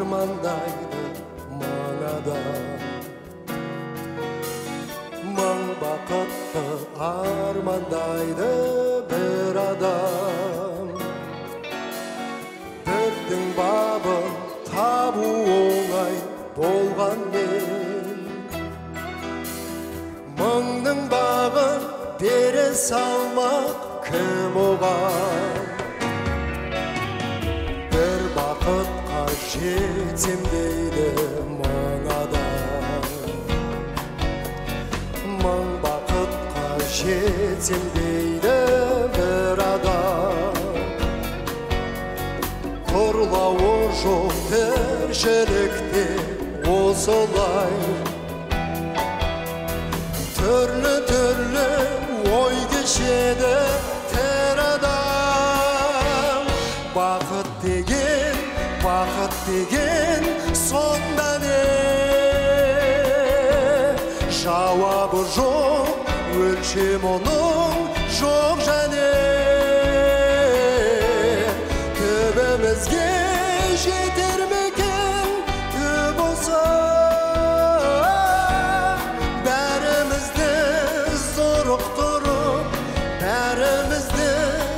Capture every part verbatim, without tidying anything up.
армандайды мың адам, мың бақытты армандайды бір адам. Бірдің бабын табу оңай болғанмен, мыңның бағын бере салмақ кім оған? Бір бақытқа жетсем дейді мың адам, мың бақытқа жетсем дейді бір адам. Құрлауы жоқ тіршілікте осылай, түрлі-түрлі ой кешеді тірі адам. Бақыт деген, бақыт деген сонда не? Жауабы жоқ, өлшем оның жоқ және. Түбімізге жетер ме екен түп болса? Бәрімізді зорықтырып, бәрімізді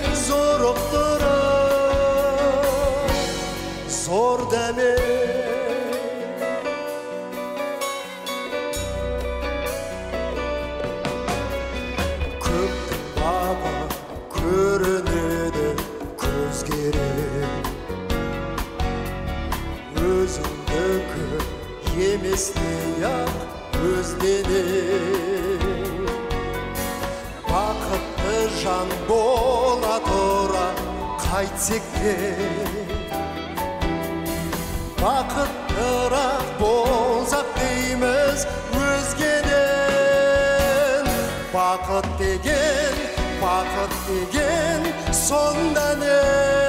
зорықтырып, зор дәме. Көптің бағы көрінеді көзгерек, өзіңдікі еместей-ақ өзденек. Бақытты жан бола тұра қайтсек те, бақыттырақ болсақ дейміз өзгеден. Бақыт деген, бақыт деген сонда не?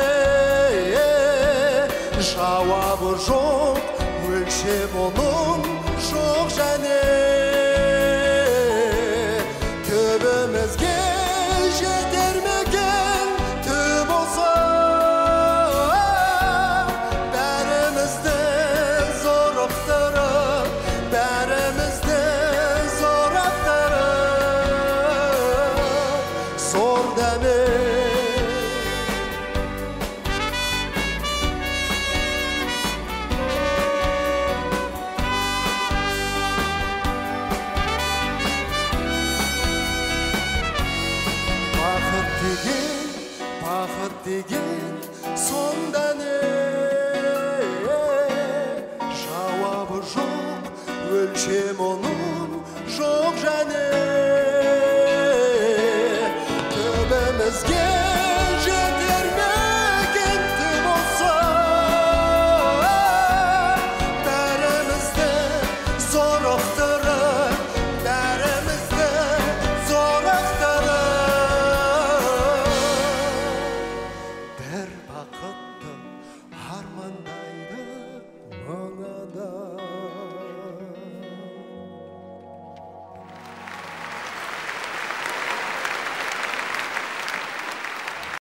Жауабы жоқ, өлшем оның жоқ және. Түбімізге жетер ме екен түп болса? Бәрімізді зорықтырып, бәрімізді зорақтырып, зор дәме. Бақыт деген сонда не? Жауабы жоқ, өлшем оның жоқ және.